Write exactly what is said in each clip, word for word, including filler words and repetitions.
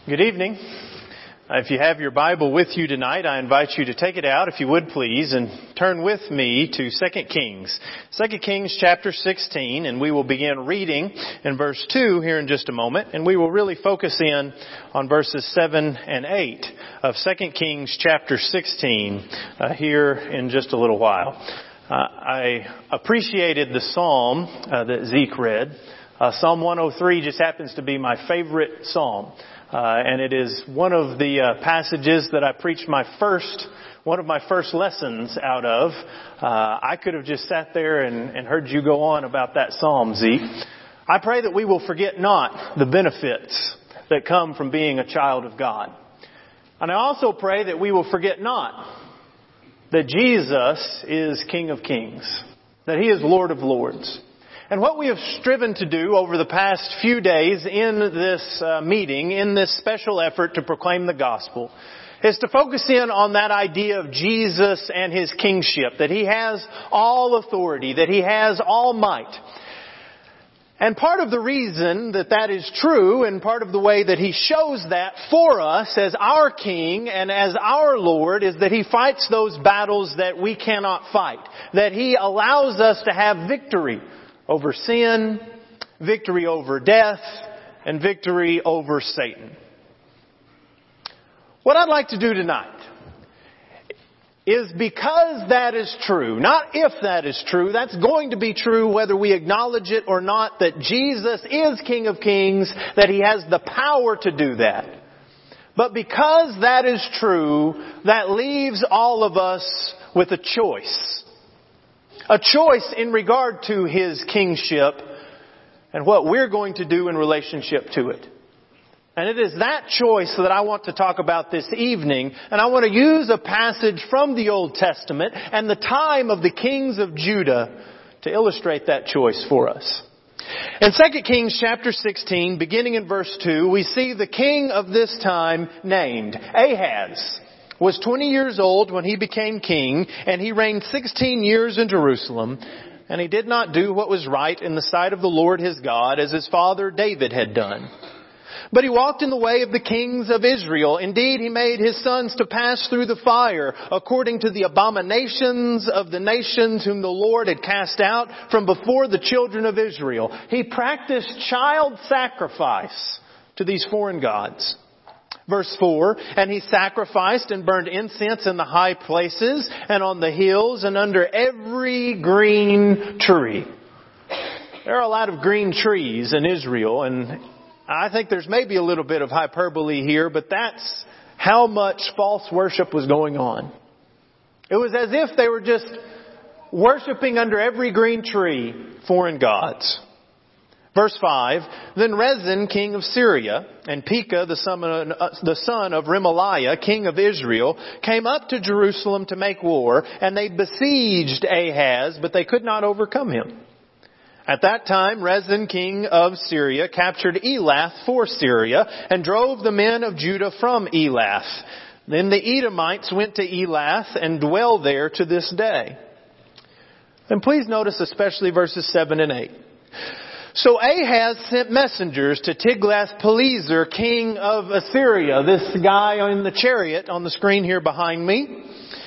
Good evening. Uh, if you have your Bible with you tonight, I invite you to take it out, if you would please, and turn with me to Second Kings. Second Kings chapter sixteen, and we will begin reading in verse two here in just a moment, and we will really focus in on verses seven and eight of Second Kings chapter sixteen uh, here in just a little while. Uh, I appreciated the psalm uh, that Zeke read. Uh, Psalm one oh three just happens to be my favorite psalm. Uh, and it is one of the uh, passages that I preached my first, one of my first lessons out of. Uh, I could have just sat there and, and heard you go on about that psalm, Zeke. I pray that we will forget not the benefits that come from being a child of God. And I also pray that we will forget not that Jesus is King of Kings, that He is Lord of Lords. And what we have striven to do over the past few days in this uh, meeting, in this special effort to proclaim the gospel, is to focus in on that idea of Jesus and His kingship, that He has all authority, that He has all might. And part of the reason that that is true, and part of the way that He shows that for us as our King and as our Lord, is that He fights those battles that we cannot fight. That He allows us to have victory over sin, victory over death, and victory over Satan. What I'd like to do tonight is, because that is true, not if that is true, that's going to be true whether we acknowledge it or not, that Jesus is King of Kings, that He has the power to do that. But because that is true, that leaves all of us with a choice. A choice in regard to His kingship and what we're going to do in relationship to it. And it is that choice that I want to talk about this evening. And I want to use a passage from the Old Testament and the time of the kings of Judah to illustrate that choice for us. In Second Kings chapter sixteen, beginning in verse two, we see the king of this time named Ahaz. Was twenty years old when he became king, and he reigned sixteen years in Jerusalem. And he did not do what was right in the sight of the Lord his God, as his father David had done. But he walked in the way of the kings of Israel. Indeed, he made his sons to pass through the fire, according to the abominations of the nations whom the Lord had cast out from before the children of Israel. He practiced child sacrifice to these foreign gods. Verse four, and he sacrificed and burned incense in the high places and on the hills and under every green tree. There are a lot of green trees in Israel, and I think there's maybe a little bit of hyperbole here, but that's how much false worship was going on. It was as if they were just worshiping under every green tree foreign gods. Verse five, then Rezin, king of Syria, and Pekah, the son, of, the son of Remaliah, king of Israel, came up to Jerusalem to make war, and they besieged Ahaz, but they could not overcome him. At that time, Rezin, king of Syria, captured Elath for Syria, and drove the men of Judah from Elath. Then the Edomites went to Elath and dwell there to this day. And please notice especially verses seven and eight. So Ahaz sent messengers to Tiglath-Pileser, king of Assyria, this guy in the chariot on the screen here behind me,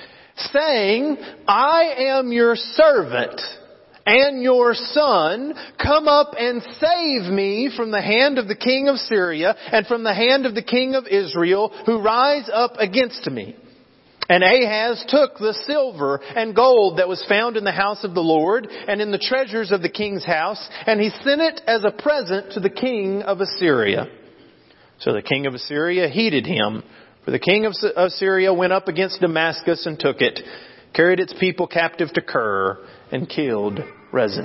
saying, I am your servant and your son. Come up and save me from the hand of the king of Syria and from the hand of the king of Israel, who rise up against me. And Ahaz took the silver and gold that was found in the house of the Lord and in the treasures of the king's house, and he sent it as a present to the king of Assyria. So the king of Assyria heeded him, for the king of Assyria went up against Damascus and took it, carried its people captive to Kir, and killed Rezin.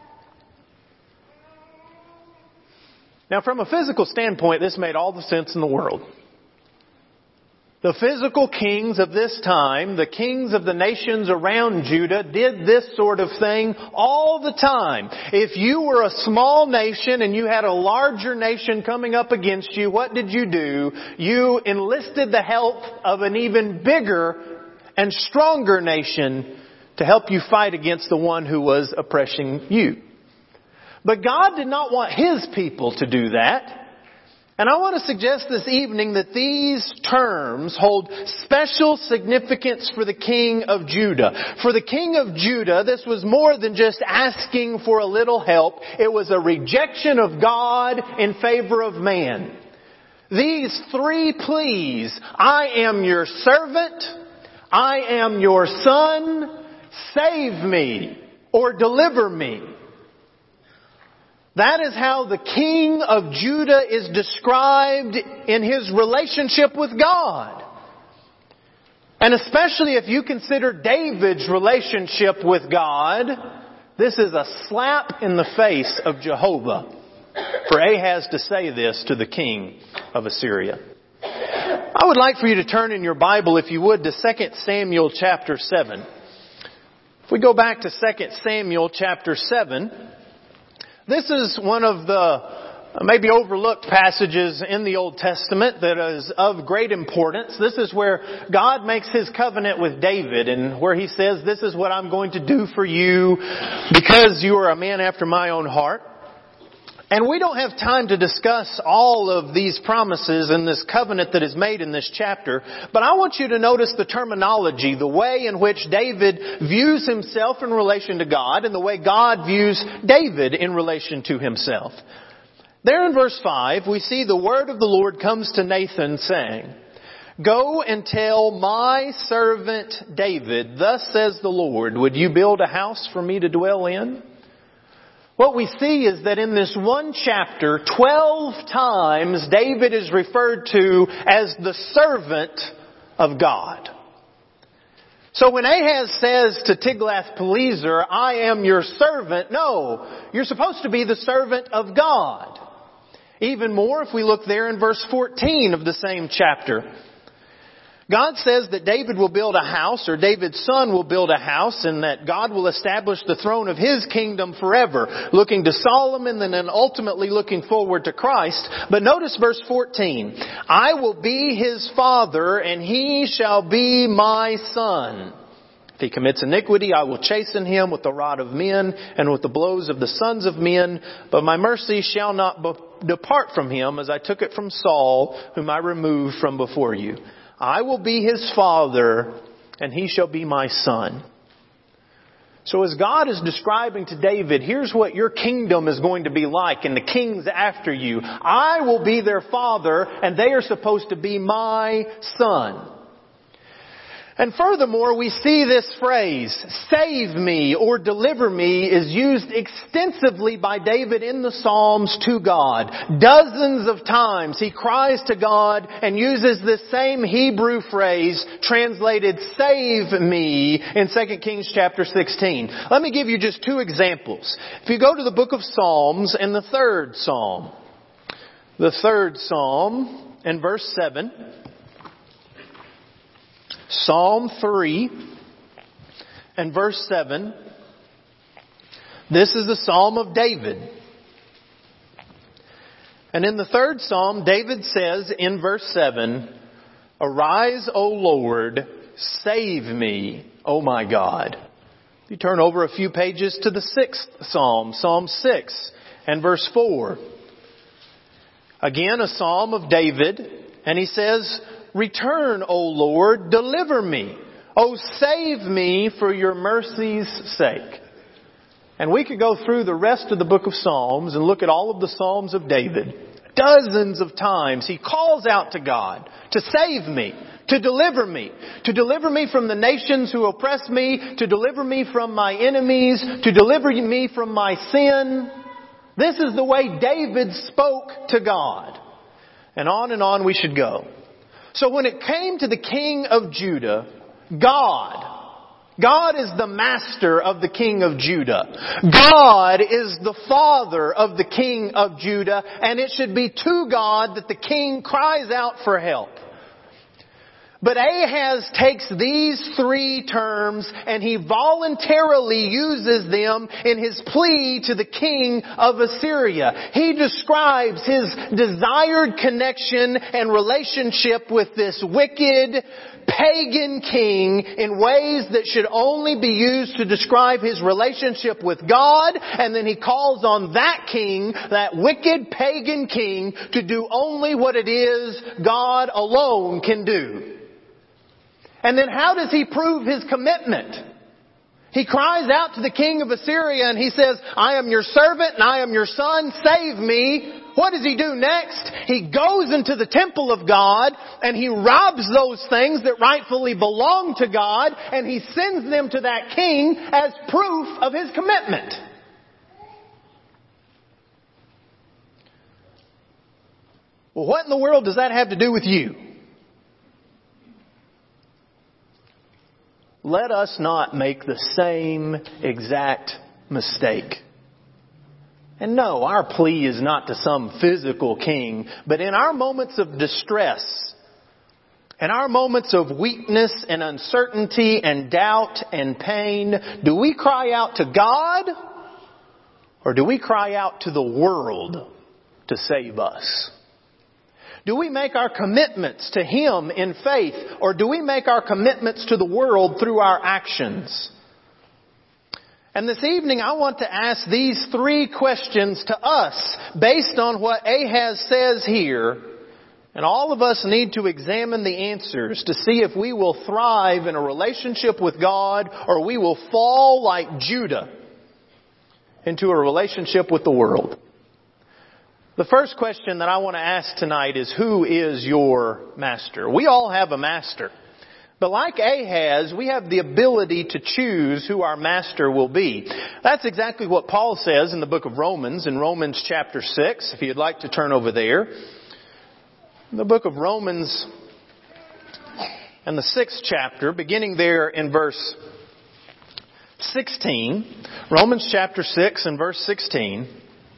Now, from a physical standpoint, this made all the sense in the world. The physical kings of this time, the kings of the nations around Judah, did this sort of thing all the time. If you were a small nation and you had a larger nation coming up against you, what did you do? You enlisted the help of an even bigger and stronger nation to help you fight against the one who was oppressing you. But God did not want His people to do that. And I want to suggest this evening that these terms hold special significance for the king of Judah. For the king of Judah, this was more than just asking for a little help. It was a rejection of God in favor of man. These three pleas, I am your servant, I am your son, save me or deliver me. That is how the king of Judah is described in his relationship with God. And especially if you consider David's relationship with God, this is a slap in the face of Jehovah for Ahaz to say this to the king of Assyria. I would like for you to turn in your Bible, if you would, to Second Samuel chapter seven. If we go back to Second Samuel chapter seven, this is one of the maybe overlooked passages in the Old Testament that is of great importance. This is where God makes His covenant with David and where He says, this is what I'm going to do for you because you are a man after my own heart. And we don't have time to discuss all of these promises and this covenant that is made in this chapter, but I want you to notice the terminology, the way in which David views himself in relation to God and the way God views David in relation to himself. There in verse five, we see the word of the Lord comes to Nathan saying, Go and tell my servant David, thus says the Lord, would you build a house for me to dwell in? What we see is that in this one chapter, twelve times David is referred to as the servant of God. So when Ahaz says to Tiglath-Pileser, I am your servant, no, you're supposed to be the servant of God. Even more if we look there in verse fourteen of the same chapter. God says that David will build a house, or David's son will build a house, and that God will establish the throne of His kingdom forever, looking to Solomon and then ultimately looking forward to Christ. But notice verse fourteen. I will be his father, and he shall be my son. If he commits iniquity, I will chasten him with the rod of men and with the blows of the sons of men. But my mercy shall not be- depart from him, as I took it from Saul, whom I removed from before you. I will be his father, and he shall be my son. So as God is describing to David, here's what your kingdom is going to be like, and the kings after you. I will be their father, and they are supposed to be my son. And furthermore, we see this phrase, save me or deliver me, is used extensively by David in the Psalms to God. Dozens of times he cries to God and uses this same Hebrew phrase translated save me in Second Kings chapter sixteen. Let me give you just two examples. If you go to the book of Psalms and the third Psalm, the third Psalm and verse seven, Psalm three and verse seven. This is the Psalm of David. And in the third Psalm, David says in verse seven, Arise, O Lord, save me, O my God. You turn over a few pages to the sixth Psalm, Psalm six and verse four. Again, a Psalm of David, and he says, Return, O Lord, deliver me. O save me for your mercy's sake. And we could go through the rest of the book of Psalms and look at all of the Psalms of David. Dozens of times he calls out to God to save me, to deliver me, to deliver me from the nations who oppress me, to deliver me from my enemies, to deliver me from my sin. This is the way David spoke to God. And on and on we should go. So when it came to the king of Judah, God, God is the master of the king of Judah. God is the father of the king of Judah, and it should be to God that the king cries out for help. But Ahaz takes these three terms and he voluntarily uses them in his plea to the king of Assyria. He describes his desired connection and relationship with this wicked, pagan king in ways that should only be used to describe his relationship with God, and then he calls on that king, that wicked pagan king, to do only what it is God alone can do. And then how does he prove his commitment? He cries out to the king of Assyria and he says, I am your servant and I am your son, save me. What does he do next? He goes into the temple of God and he robs those things that rightfully belong to God, and he sends them to that king as proof of his commitment. Well, what in the world does that have to do with you? Let us not make the same exact mistake. And no, our plea is not to some physical king, but in our moments of distress, in our moments of weakness and uncertainty and doubt and pain, do we cry out to God or do we cry out to the world to save us? Do we make our commitments to Him in faith, or do we make our commitments to the world through our actions? And this evening I want to ask these three questions to us based on what Ahaz says here. And all of us need to examine the answers to see if we will thrive in a relationship with God or we will fall like Judah into a relationship with the world. The first question that I want to ask tonight is, who is your master? We all have a master. But like Ahaz, we have the ability to choose who our master will be. That's exactly what Paul says in the book of Romans, in Romans chapter six, if you'd like to turn over there. In the book of Romans, and the sixth chapter, beginning there in verse sixteen, Romans chapter six and verse sixteen,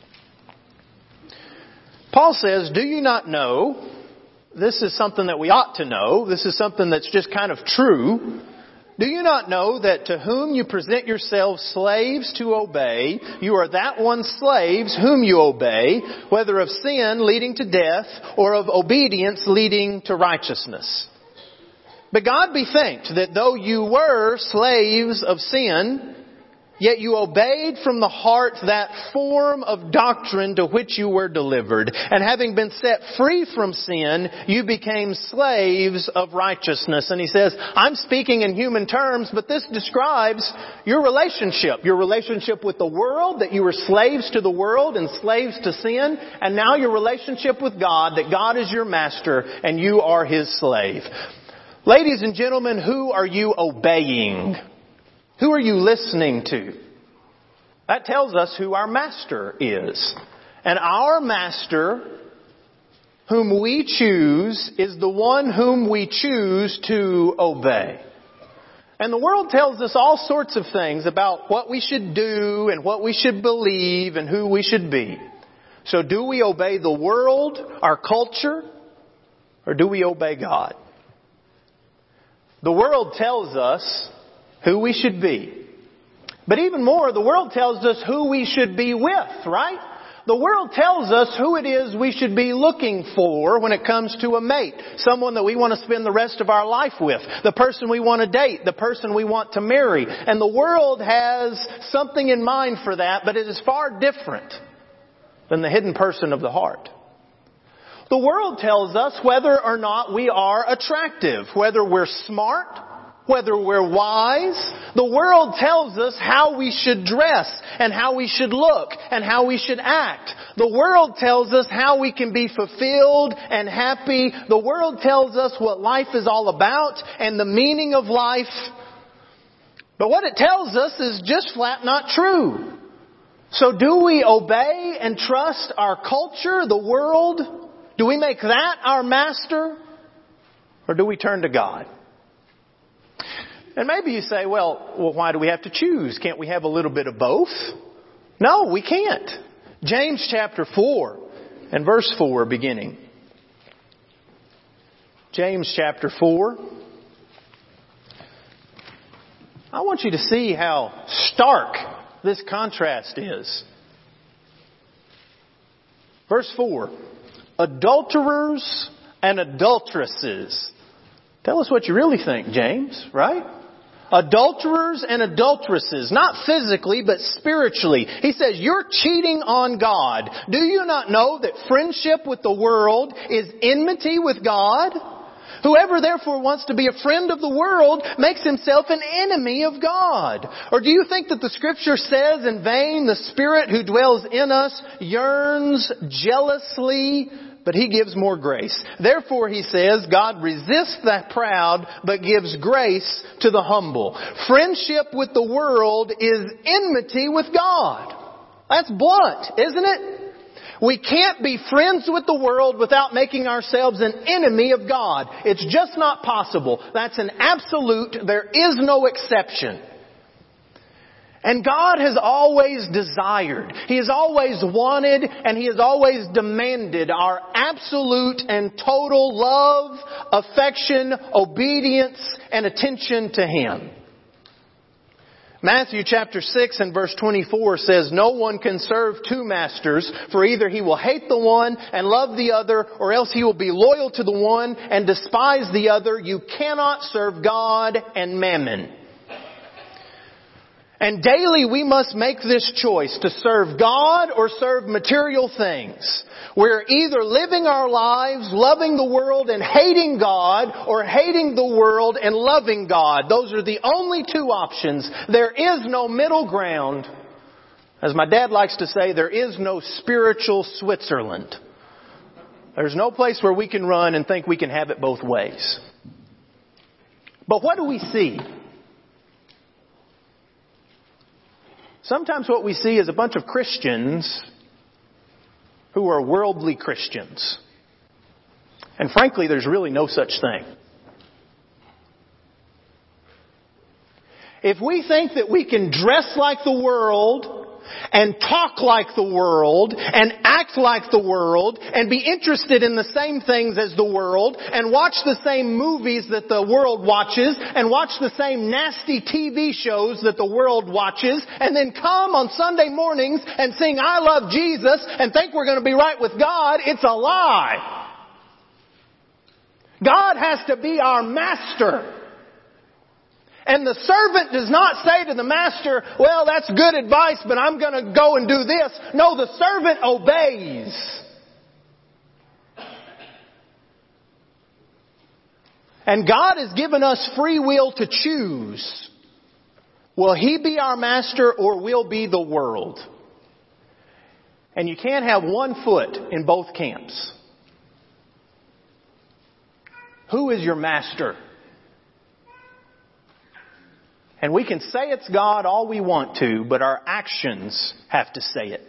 Paul says, do you not know, this is something that we ought to know, this is something that's just kind of true, do you not know that to whom you present yourselves slaves to obey, you are that one slaves whom you obey, whether of sin leading to death or of obedience leading to righteousness? But God be thanked that though you were slaves of sin, yet you obeyed from the heart that form of doctrine to which you were delivered. And having been set free from sin, you became slaves of righteousness. And he says, I'm speaking in human terms, but this describes your relationship. Your relationship with the world, that you were slaves to the world and slaves to sin. And now your relationship with God, that God is your master and you are His slave. Ladies and gentlemen, who are you obeying? Who are you listening to? That tells us who our master is. And our master, whom we choose, is the one whom we choose to obey. And the world tells us all sorts of things about what we should do and what we should believe and who we should be. So do we obey the world, our culture, or do we obey God? The world tells us who we should be. But even more, the world tells us who we should be with, right? The world tells us who it is we should be looking for when it comes to a mate. Someone that we want to spend the rest of our life with. The person we want to date. The person we want to marry. And the world has something in mind for that, but it is far different than the hidden person of the heart. The world tells us whether or not we are attractive, whether we're smart, whether we're wise. The world tells us how we should dress and how we should look and how we should act. The world tells us how we can be fulfilled and happy. The world tells us what life is all about and the meaning of life. But what it tells us is just flat not true. So do we obey and trust our culture, the world? Do we make that our master? Or do we turn to God? And maybe you say, well, well, why do we have to choose? Can't we have a little bit of both? No, we can't. James chapter four and verse four beginning. James chapter four. I want you to see how stark this contrast is. Verse four. Adulterers and adulteresses. Tell us what you really think, James, right? Adulterers and adulteresses, not physically, but spiritually. He says, you're cheating on God. Do you not know that friendship with the world is enmity with God? Whoever therefore wants to be a friend of the world makes himself an enemy of God. Or do you think that the Scripture says in vain, the Spirit who dwells in us yearns jealously, but He gives more grace. Therefore, He says, God resists the proud, but gives grace to the humble. Friendship with the world is enmity with God. That's blunt, isn't it? We can't be friends with the world without making ourselves an enemy of God. It's just not possible. That's an absolute. There is no exception. And God has always desired, He has always wanted, and He has always demanded our absolute and total love, affection, obedience, and attention to Him. Matthew chapter six and verse twenty-four says, no one can serve two masters, for either he will hate the one and love the other, or else he will be loyal to the one and despise the other. You cannot serve God and mammon. And daily we must make this choice to serve God or serve material things. We're either living our lives loving the world and hating God, or hating the world and loving God. Those are the only two options. There is no middle ground. As my dad likes to say, there is no spiritual Switzerland. There's no place where we can run and think we can have it both ways. But what do we see? Sometimes what we see is a bunch of Christians who are worldly Christians. And frankly, there's really no such thing. If we think that we can dress like the world, and talk like the world, and act like the world, and be interested in the same things as the world, and watch the same movies that the world watches, and watch the same nasty T V shows that the world watches, and then come on Sunday mornings and sing I love Jesus and think we're going to be right with God, it's a lie. God has to be our master. And the servant does not say to the master, well, that's good advice, but I'm going to go and do this. No, the servant obeys. And God has given us free will to choose. Will He be our master, or will be the world? And you can't have one foot in both camps. Who is your master? And we can say it's God all we want to, but our actions have to say it.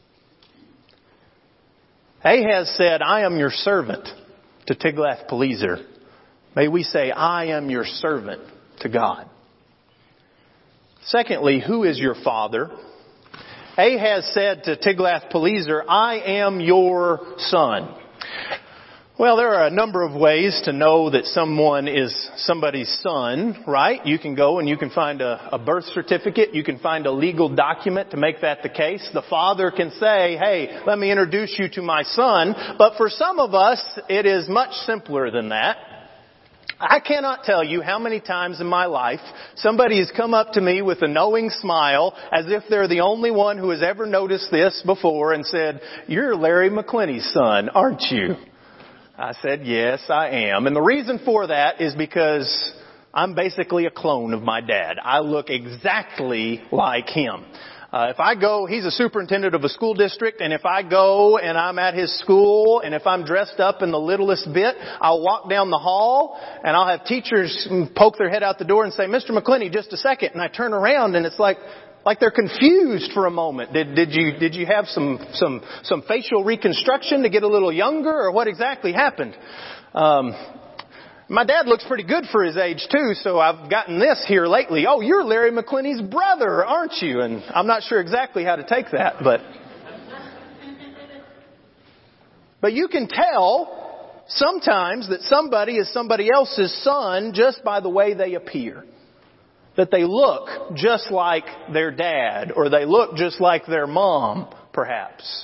Ahaz said, I am your servant to Tiglath-Pileser. May we say, I am your servant to God. Secondly, who is your father? Ahaz said to Tiglath-Pileser, I am your son. Well, there are a number of ways to know that someone is somebody's son, right? You can go and you can find a, a birth certificate. You can find a legal document to make that the case. The father can say, hey, let me introduce you to my son. But for some of us, it is much simpler than that. I cannot tell you how many times in my life somebody has come up to me with a knowing smile as if they're the only one who has ever noticed this before and said, you're Larry McClenny's son, aren't you? I said, yes, I am. And the reason for that is because I'm basically a clone of my dad. I look exactly like him. Uh, if I go, he's a superintendent of a school district, and if I go and I'm at his school, and if I'm dressed up in the littlest bit, I'll walk down the hall, and I'll have teachers poke their head out the door and say, Mister McClenny, just a second. And I turn around, and it's like, like they're confused for a moment. Did, did you, did you have some, some, some facial reconstruction to get a little younger, or what exactly happened? Um, my dad looks pretty good for his age too, so I've gotten this here lately. Oh, you're Larry McClenny's brother, aren't you? And I'm not sure exactly how to take that, but, but you can tell sometimes that somebody is somebody else's son just by the way they appear. That they look just like their dad, or they look just like their mom, perhaps.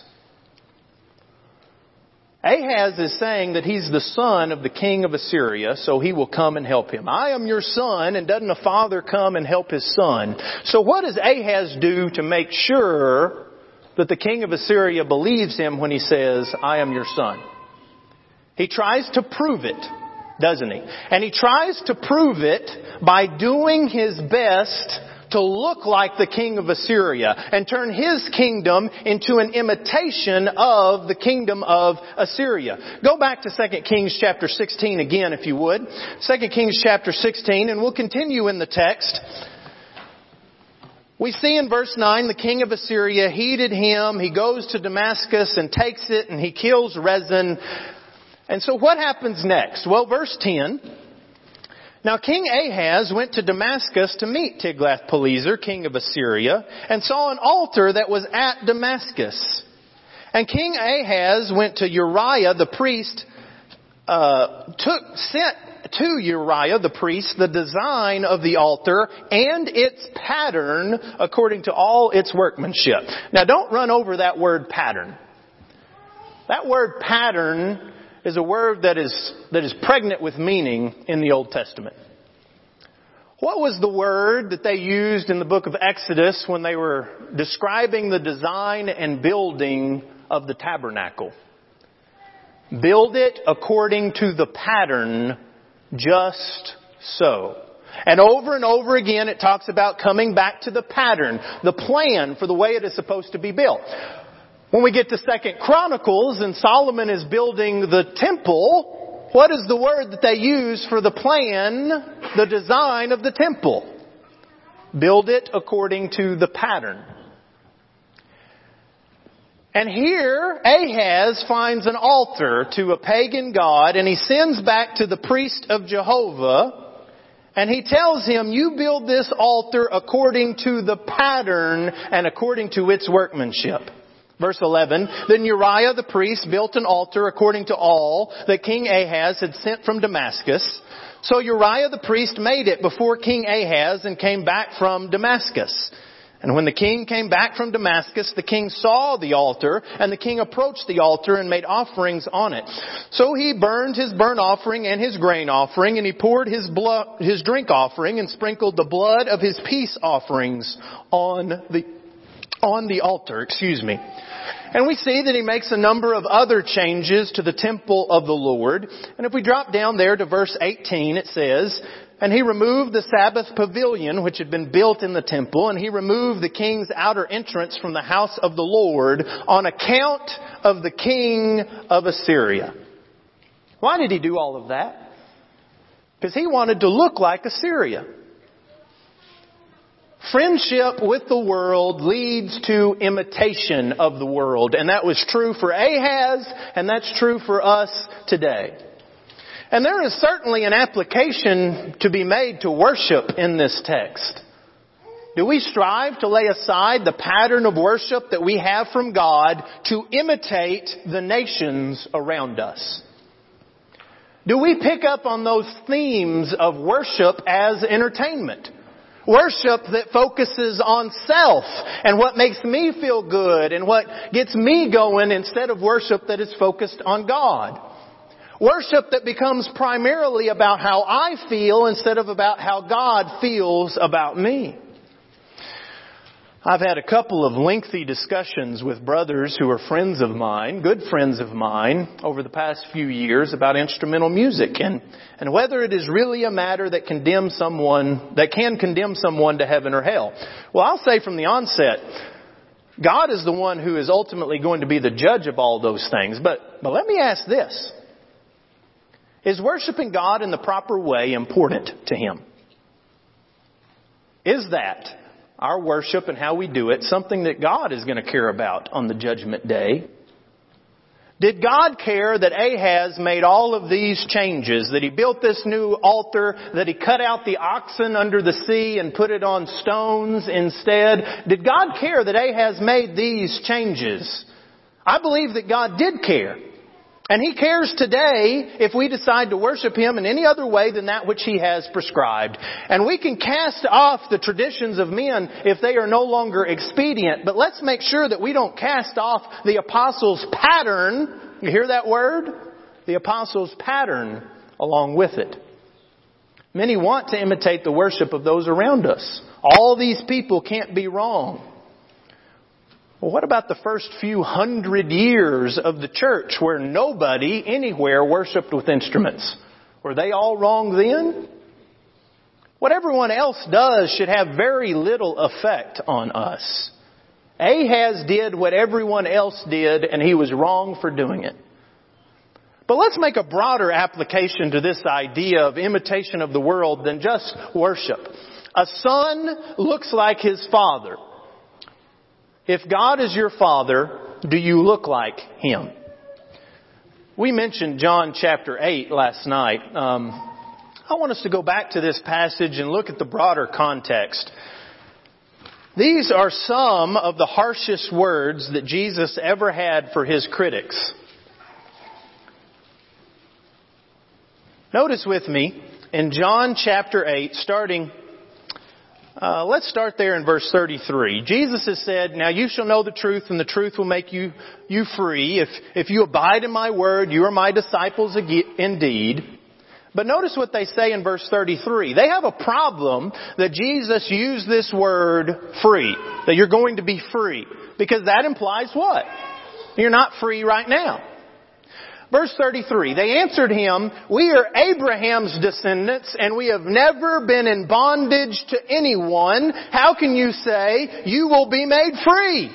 Ahaz is saying that he's the son of the king of Assyria, so he will come and help him. I am your son, and doesn't a father come and help his son? So what does Ahaz do to make sure that the king of Assyria believes him when he says, I am your son? He tries to prove it, doesn't he? And he tries to prove it by doing his best to look like the king of Assyria and turn his kingdom into an imitation of the kingdom of Assyria. Go back to Second Kings chapter sixteen again, if you would. Second Kings chapter sixteen, and we'll continue in the text. We see in verse nine, the king of Assyria heeded him. He goes to Damascus and takes it, and he kills Rezin. And so what happens next? Well, verse ten. Now King Ahaz went to Damascus to meet Tiglath-Pileser, king of Assyria, and saw an altar that was at Damascus. And King Ahaz went to Uriah the priest, uh, took, sent to Uriah the priest the design of the altar and its pattern according to all its workmanship. Now don't run over that word pattern. That word pattern is a word that is that is pregnant with meaning in the Old Testament. What was the word that they used in the book of Exodus when they were describing the design and building of the tabernacle? Build it according to the pattern, just so. And over and over again it talks about coming back to the pattern, the plan for the way it is supposed to be built. When we get to Second Chronicles and Solomon is building the temple, what is the word that they use for the plan, the design of the temple? Build it according to the pattern. And here Ahaz finds an altar to a pagan god, and he sends back to the priest of Jehovah, and he tells him, you build this altar according to the pattern and according to its workmanship. Verse eleven, then Uriah the priest built an altar according to all that King Ahaz had sent from Damascus. So Uriah the priest made it before King Ahaz and came back from Damascus. And when the king came back from Damascus, the king saw the altar, and the king approached the altar and made offerings on it. So he burned his burnt offering and his grain offering, and he poured his blood, his drink offering, and sprinkled the blood of his peace offerings on the on the altar, excuse me. And we see that he makes a number of other changes to the temple of the Lord. And if we drop down there to verse eighteen, it says, and he removed the Sabbath pavilion which had been built in the temple, and he removed the king's outer entrance from the house of the Lord on account of the king of Assyria. Why did he do all of that? Because he wanted to look like Assyria. Friendship with the world leads to imitation of the world. And that was true for Ahaz, and that's true for us today. And there is certainly an application to be made to worship in this text. Do we strive to lay aside the pattern of worship that we have from God to imitate the nations around us? Do we pick up on those themes of worship as entertainment? Worship that focuses on self and what makes me feel good and what gets me going, instead of worship that is focused on God. Worship that becomes primarily about how I feel instead of about how God feels about me. I've had a couple of lengthy discussions with brothers who are friends of mine, good friends of mine, over the past few years about instrumental music and, and whether it is really a matter that condemns someone, that can condemn someone to heaven or hell. Well, I'll say from the onset, God is the one who is ultimately going to be the judge of all those things. But, but let me ask this. Is worshiping God in the proper way important to Him? Is that our worship and how we do it something that God is going to care about on the judgment day? Did God care that Ahaz made all of these changes, that he built this new altar, that he cut out the oxen under the sea and put it on stones instead? Did God care that Ahaz made these changes? I believe that God did care. And He cares today if we decide to worship Him in any other way than that which He has prescribed. And we can cast off the traditions of men if they are no longer expedient. But let's make sure that we don't cast off the apostles' pattern. You hear that word? The apostles' pattern along with it. Many want to imitate the worship of those around us. All these people can't be wrong. Well, what about the first few hundred years of the church where nobody anywhere worshipped with instruments? Were they all wrong then? What everyone else does should have very little effect on us. Ahaz did what everyone else did, and he was wrong for doing it. But let's make a broader application to this idea of imitation of the world than just worship. A son looks like his father. If God is your father, do you look like Him? We mentioned John chapter eight last night. Um, I want us to go back to this passage and look at the broader context. These are some of the harshest words that Jesus ever had for His critics. Notice with me in John chapter eight, starting Uh, let's start there in verse thirty-three. Jesus has said, "Now you shall know the truth, and the truth will make you, you free. If, if you abide in my word, you are my disciples indeed." But notice what they say in verse thirty-three. They have a problem that Jesus used this word free. That you're going to be free. Because that implies what? You're not free right now. Verse thirty-three, they answered Him, "We are Abraham's descendants, and we have never been in bondage to anyone. How can you say you will be made free?"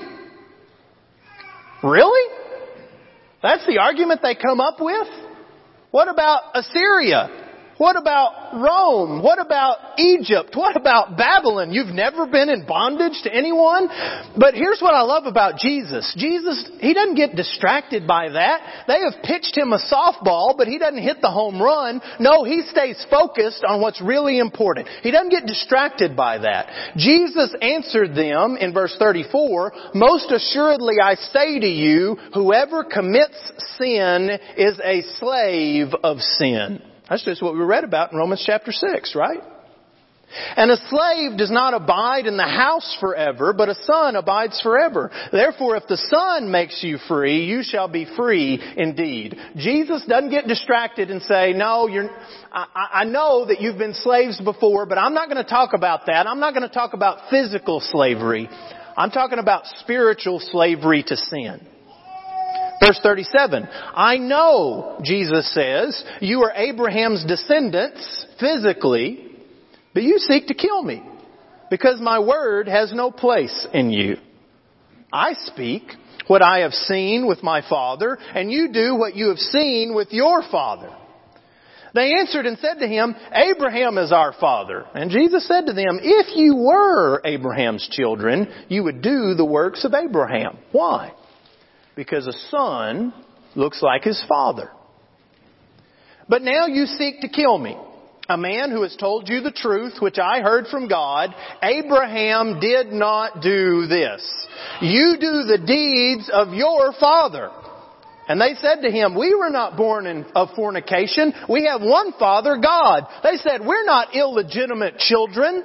Really? That's the argument they come up with? What about Assyria? What about Rome? What about Egypt? What about Babylon? You've never been in bondage to anyone? But here's what I love about Jesus. Jesus, He doesn't get distracted by that. They have pitched Him a softball, but He doesn't hit the home run. No, He stays focused on what's really important. He doesn't get distracted by that. Jesus answered them in verse thirty-four, "Most assuredly I say to you, whoever commits sin is a slave of sin." That's just what we read about in Romans chapter six, right? "And a slave does not abide in the house forever, but a son abides forever. Therefore, if the Son makes you free, you shall be free indeed." Jesus doesn't get distracted and say, "No, you're, I, I know that you've been slaves before, but I'm not going to talk about that. I'm not going to talk about physical slavery. I'm talking about spiritual slavery to sin." Verse thirty-seven, "I know," Jesus says, "you are Abraham's descendants physically, but you seek to kill me because my word has no place in you. I speak what I have seen with my father, and you do what you have seen with your father." They answered and said to Him, "Abraham is our father." And Jesus said to them, "If you were Abraham's children, you would do the works of Abraham." Why? Because a son looks like his father. "But now you seek to kill me, a man who has told you the truth, which I heard from God. Abraham did not do this. You do the deeds of your father." And they said to Him, "We were not born in, of fornication. We have one Father, God." They said, "We're not illegitimate children."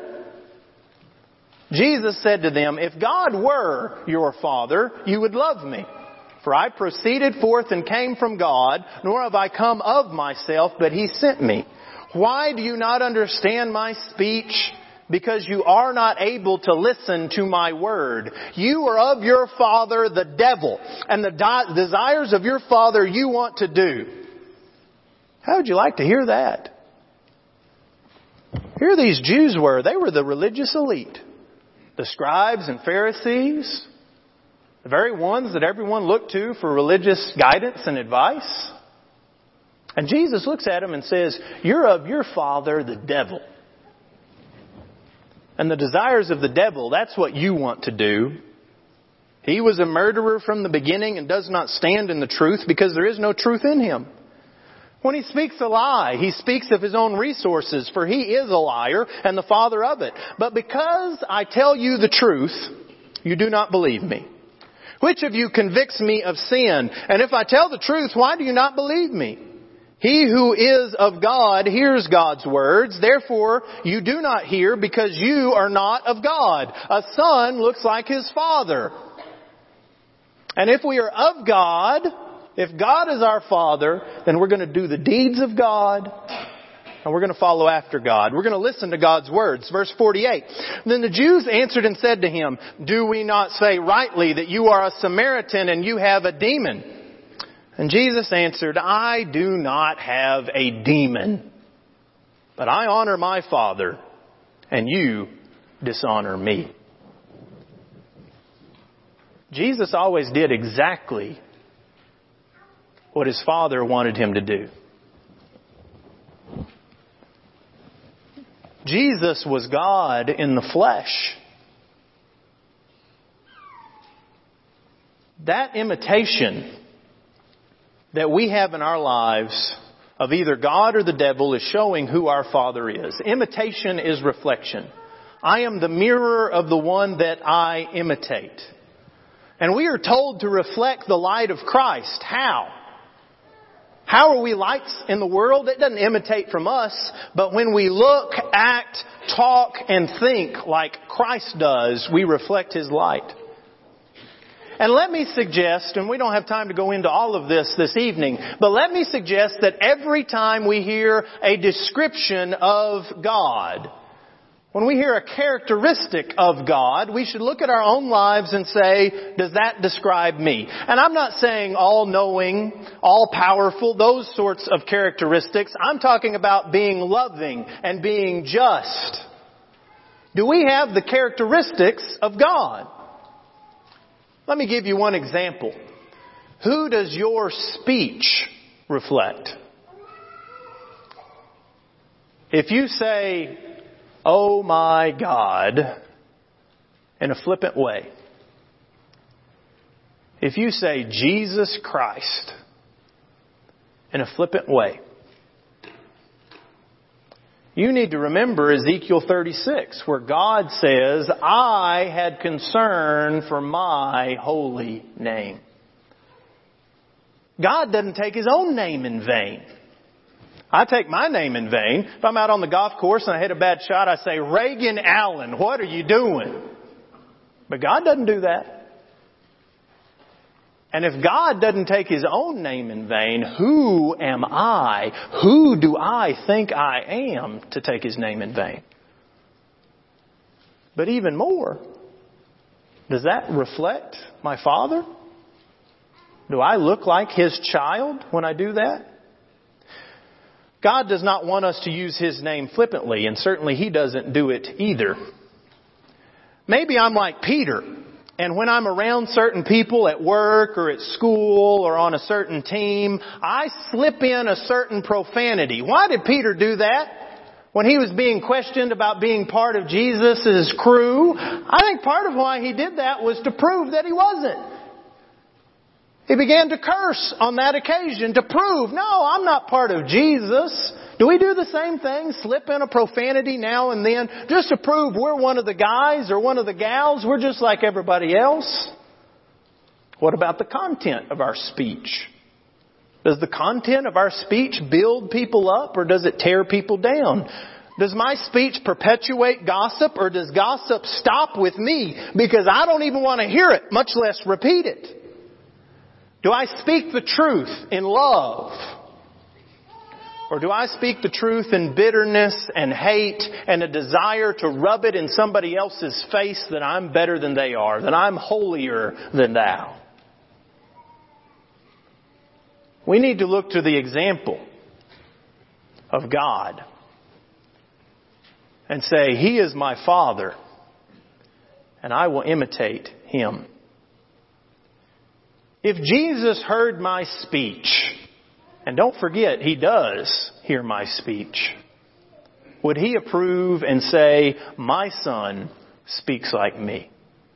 Jesus said to them, "If God were your Father, you would love me. For I proceeded forth and came from God, nor have I come of myself, but He sent me. Why do you not understand my speech? Because you are not able to listen to my word. You are of your father, the devil, and the di- desires of your father you want to do." How would you like to hear that? Here these Jews were. They were the religious elite. The scribes and Pharisees. The very ones that everyone looked to for religious guidance and advice. And Jesus looks at them and says, "You're of your father, the devil. And the desires of the devil, that's what you want to do. He was a murderer from the beginning and does not stand in the truth because there is no truth in him. When he speaks a lie, he speaks of his own resources, for he is a liar and the father of it. But because I tell you the truth, you do not believe me. Which of you convicts me of sin? And if I tell the truth, why do you not believe me? He who is of God hears God's words. Therefore, you do not hear because you are not of God. A son looks like his father. And if we are of God, if God is our Father, then we're going to do the deeds of God and we're going to follow after God. We're going to listen to God's words. Verse forty-eight. Then the Jews answered and said to him, do we not say rightly that you are a Samaritan and you have a demon? And Jesus answered, I do not have a demon, but I honor my Father, and you dishonor me. Jesus always did exactly what his Father wanted him to do. Jesus was God in the flesh. That imitation that we have in our lives of either God or the devil is showing who our Father is. Imitation is reflection. I am the mirror of the one that I imitate. And we are told to reflect the light of Christ. How? How are we lights in the world? It doesn't imitate from us, but when we look, act, talk, and think like Christ does, we reflect His light. And let me suggest, and we don't have time to go into all of this this evening, but let me suggest that every time we hear a description of God, when we hear a characteristic of God, we should look at our own lives and say, does that describe me? And I'm not saying all-knowing, all-powerful, those sorts of characteristics. I'm talking about being loving and being just. Do we have the characteristics of God? Let me give you one example. Who does your speech reflect? If you say, oh my God, in a flippant way. If you say Jesus Christ in a flippant way, you need to remember Ezekiel thirty-six, where God says, I had concern for my holy name. God doesn't take His own name in vain. I take my name in vain. If I'm out on the golf course and I hit a bad shot, I say, Reagan Allen, what are you doing? But God doesn't do that. And if God doesn't take His own name in vain, who am I? Who do I think I am to take His name in vain? But even more, does that reflect my Father? Do I look like His child when I do that? God does not want us to use His name flippantly, and certainly He doesn't do it either. Maybe I'm like Peter, and when I'm around certain people at work or at school or on a certain team, I slip in a certain profanity. Why did Peter do that? When he was being questioned about being part of Jesus' crew, I think part of why he did that was to prove that he wasn't. He began to curse on that occasion to prove, no, I'm not part of Jesus. Do we do the same thing? Slip in a profanity now and then just to prove we're one of the guys or one of the gals? We're just like everybody else. What about the content of our speech? Does the content of our speech build people up or does it tear people down? Does my speech perpetuate gossip or does gossip stop with me because I don't even want to hear it, much less repeat it? Do I speak the truth in love? Or do I speak the truth in bitterness and hate and a desire to rub it in somebody else's face that I'm better than they are, that I'm holier than thou? We need to look to the example of God and say, He is my Father, and I will imitate Him. If Jesus heard my speech, and don't forget, He does hear my speech, would He approve and say, my son speaks like me?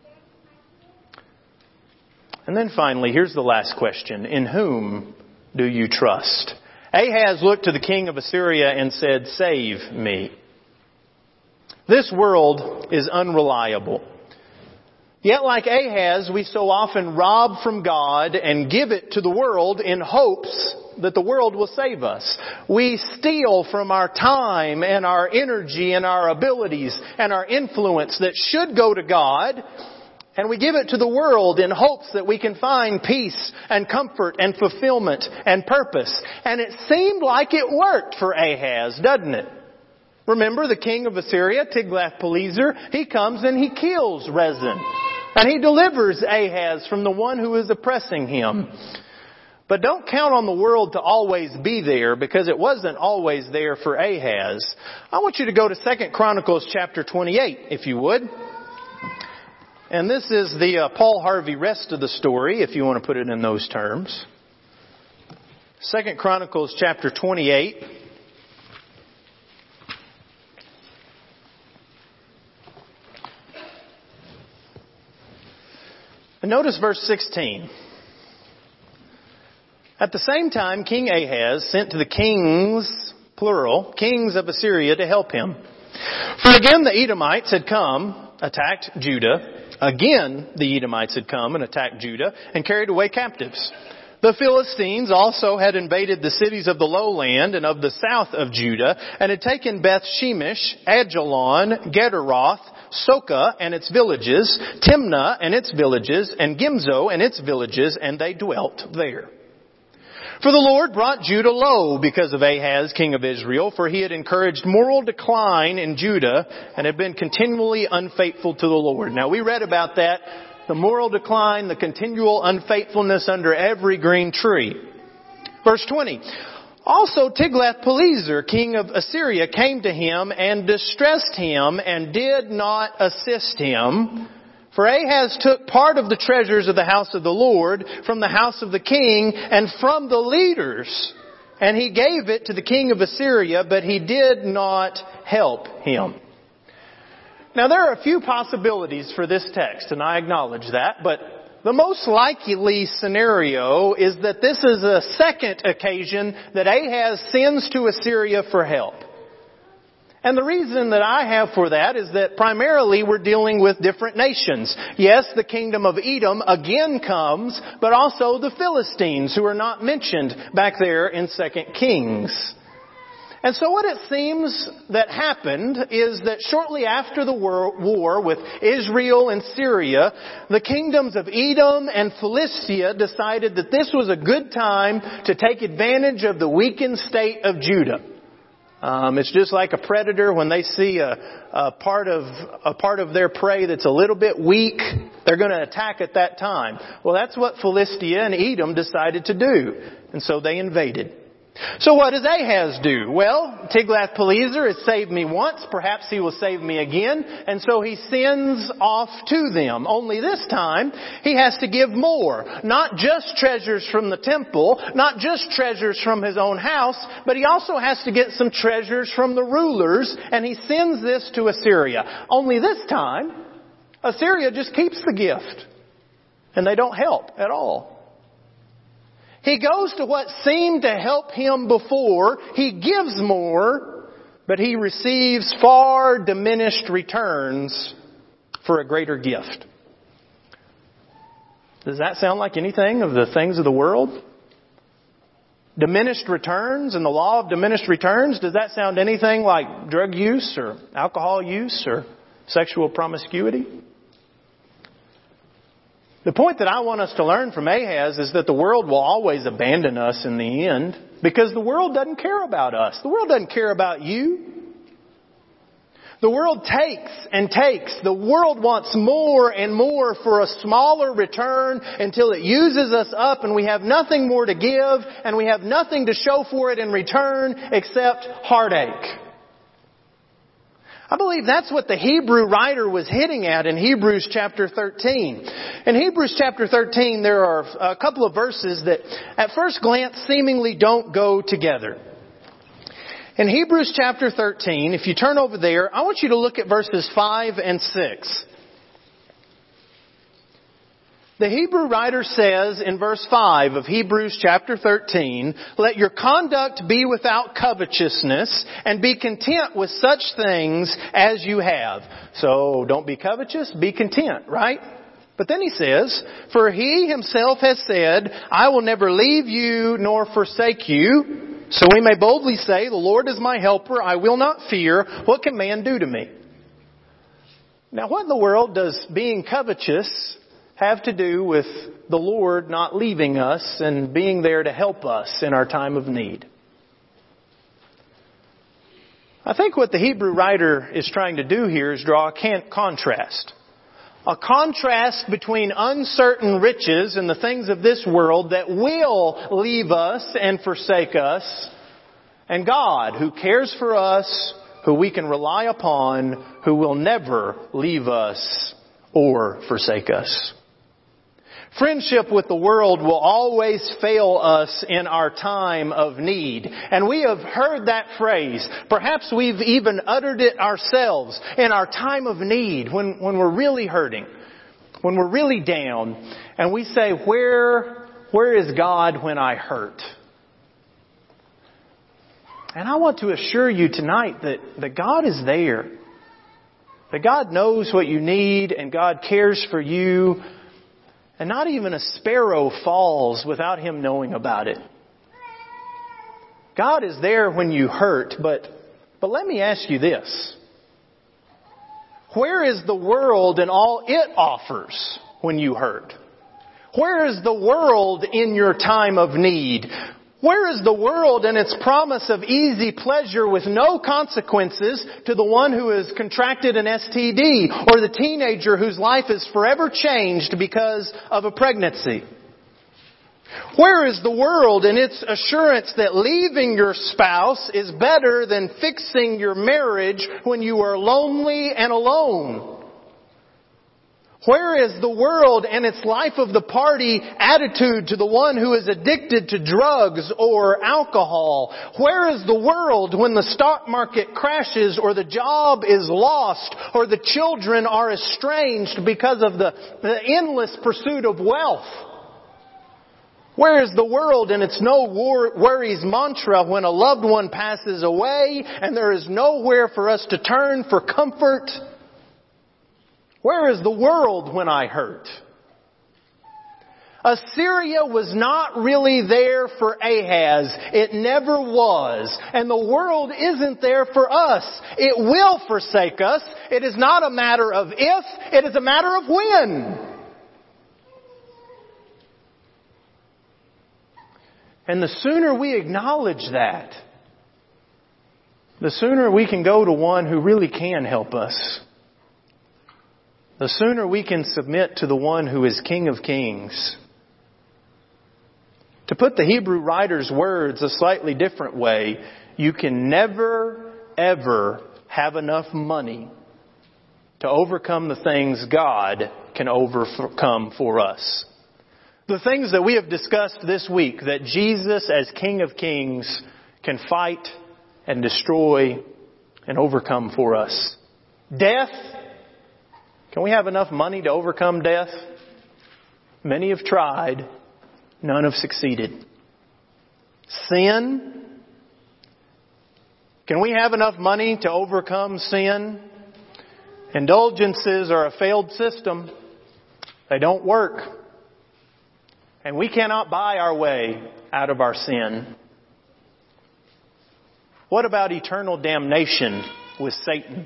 And then finally, here's the last question. In whom do you trust? Ahaz looked to the king of Assyria and said, save me. This world is unreliable. Yet like Ahaz, we so often rob from God and give it to the world in hopes that the world will save us. We steal from our time and our energy and our abilities and our influence that should go to God, and we give it to the world in hopes that we can find peace and comfort and fulfillment and purpose. And it seemed like it worked for Ahaz, doesn't it? Remember the king of Assyria, Tiglath-Pileser, he comes and he kills Rezin. And he delivers Ahaz from the one who is oppressing him. But don't count on the world to always be there, because it wasn't always there for Ahaz. I want you to go to Second Chronicles chapter twenty-eight, if you would. And this is the uh, Paul Harvey rest of the story, if you want to put it in those terms. Second Chronicles chapter twenty-eight. And notice verse sixteen. At the same time, King Ahaz sent to the kings, plural, kings of Assyria to help him. For again the Edomites had come, attacked Judah. Again the Edomites had come and attacked Judah and carried away captives. The Philistines also had invaded the cities of the lowland and of the south of Judah, and had taken Beth Shemesh, Ajalon, Gederoth, Soka and its villages, Timnah and its villages, and Gimzo and its villages, and they dwelt there. For the Lord brought Judah low because of Ahaz, king of Israel, for he had encouraged moral decline in Judah and had been continually unfaithful to the Lord. Now we read about that, the moral decline, the continual unfaithfulness under every green tree. Verse twenty. Also Tiglath-Pileser, king of Assyria, came to him and distressed him and did not assist him. For Ahaz took part of the treasures of the house of the Lord from the house of the king and from the leaders, and he gave it to the king of Assyria, but he did not help him. Now there are a few possibilities for this text, and I acknowledge that, but the most likely scenario is that this is a second occasion that Ahaz sends to Assyria for help. And the reason that I have for that is that primarily we're dealing with different nations. Yes, the kingdom of Edom again comes, but also the Philistines, who are not mentioned back there in Second Kings. And so what it seems that happened is that shortly after the war with Israel and Syria, the kingdoms of Edom and Philistia decided that this was a good time to take advantage of the weakened state of Judah. Um, it's just like a predator when they see a, a part of a part of their prey that's a little bit weak, they're going to attack at that time. Well, that's what Philistia and Edom decided to do, and so they invaded. So what does Ahaz do? Well, Tiglath-Pileser has saved me once, perhaps he will save me again, and so he sends off to them. Only this time, he has to give more. Not just treasures from the temple, not just treasures from his own house, but he also has to get some treasures from the rulers, and he sends this to Assyria. Only this time, Assyria just keeps the gift, and they don't help at all. He goes to what seemed to help him before. He gives more, but he receives far diminished returns for a greater gift. Does that sound like anything of the things of the world? Diminished returns and the law of diminished returns, does that sound anything like drug use or alcohol use or sexual promiscuity? The point that I want us to learn from Ahaz is that the world will always abandon us in the end, because the world doesn't care about us. The world doesn't care about you. The world takes and takes. The world wants more and more for a smaller return until it uses us up and we have nothing more to give and we have nothing to show for it in return except heartache. I believe that's what the Hebrew writer was hitting at in Hebrews chapter thirteen. In Hebrews chapter thirteen, there are a couple of verses that at first glance seemingly don't go together. In Hebrews chapter thirteen, if you turn over there, I want you to look at verses five and six. The Hebrew writer says in verse five of Hebrews chapter thirteen, "Let your conduct be without covetousness, and be content with such things as you have." So don't be covetous, be content, right? But then he says, for he himself has said, I will never leave you nor forsake you. So we may boldly say, the Lord is my helper. I will not fear. What can man do to me? Now, what in the world does being covetous have to do with the Lord not leaving us and being there to help us in our time of need? I think what the Hebrew writer is trying to do here is draw a contrast. A contrast between uncertain riches and the things of this world that will leave us and forsake us, and God, who cares for us, who we can rely upon, who will never leave us or forsake us. Friendship with the world will always fail us in our time of need. And we have heard that phrase. Perhaps we've even uttered it ourselves in our time of need, when, when we're really hurting, when we're really down. And we say, where, where is God when I hurt? And I want to assure you tonight that, that God is there. That God knows what you need and God cares for you. And not even a sparrow falls without Him knowing about it. God is there when you hurt, but, but let me ask you this. Where is the world and all it offers when you hurt? Where is the world in your time of need? Where is the world and its promise of easy pleasure with no consequences to the one who has contracted an S T D or the teenager whose life is forever changed because of a pregnancy? Where is the world and its assurance that leaving your spouse is better than fixing your marriage when you are lonely and alone? Where is the world and its life of the party attitude to the one who is addicted to drugs or alcohol? Where is the world when the stock market crashes or the job is lost or the children are estranged because of the, the endless pursuit of wealth? Where is the world and its no worries mantra when a loved one passes away and there is nowhere for us to turn for comfort? Where is the world when I hurt? Assyria was not really there for Ahaz. It never was. And the world isn't there for us. It will forsake us. It is not a matter of if, it is a matter of when. And the sooner we acknowledge that, the sooner we can go to one who really can help us. The sooner we can submit to the one who is King of Kings. To put the Hebrew writer's words a slightly different way, you can never, ever have enough money to overcome the things God can overcome for us. The things that we have discussed this week, that Jesus as King of Kings can fight and destroy and overcome for us. Death. Can we have enough money to overcome death? Many have tried. None have succeeded. Sin. Can we have enough money to overcome sin? Indulgences are a failed system. They don't work. And we cannot buy our way out of our sin. What about eternal damnation with Satan?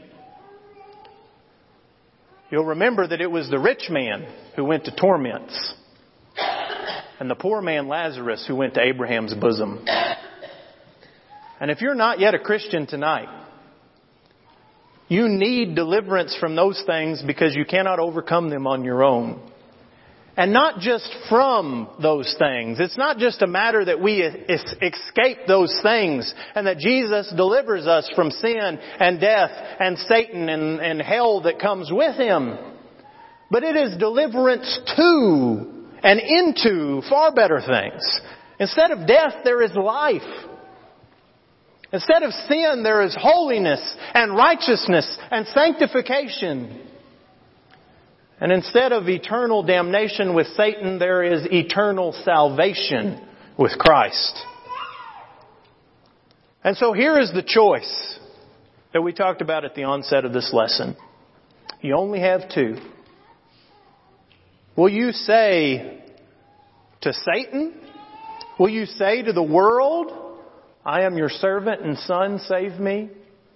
You'll remember that it was the rich man who went to torments and the poor man Lazarus who went to Abraham's bosom. And if you're not yet a Christian tonight, you need deliverance from those things because you cannot overcome them on your own. And not just from those things. It's not just a matter that we es- escape those things and that Jesus delivers us from sin and death and Satan and, and hell that comes with Him. But it is deliverance to and into far better things. Instead of death, there is life. Instead of sin, there is holiness and righteousness and sanctification. And instead of eternal damnation with Satan, there is eternal salvation with Christ. And so here is the choice that we talked about at the onset of this lesson. You only have two. Will you say to Satan? Will you say to the world, I am your servant and son, save me?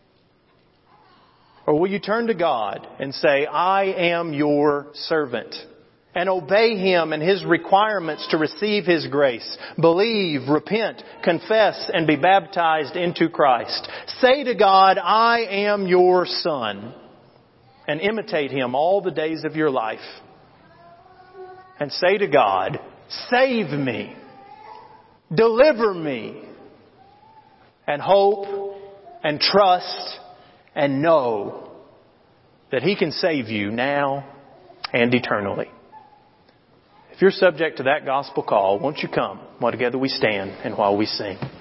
Or will you turn to God and say, I am your servant, and obey Him and His requirements to receive His grace? Believe, repent, confess, and be baptized into Christ. Say to God, I am your son, and imitate Him all the days of your life. And say to God, save me, deliver me, and hope and trust and know that He can save you now and eternally. If you're subject to that gospel call, won't you come while together we stand and while we sing?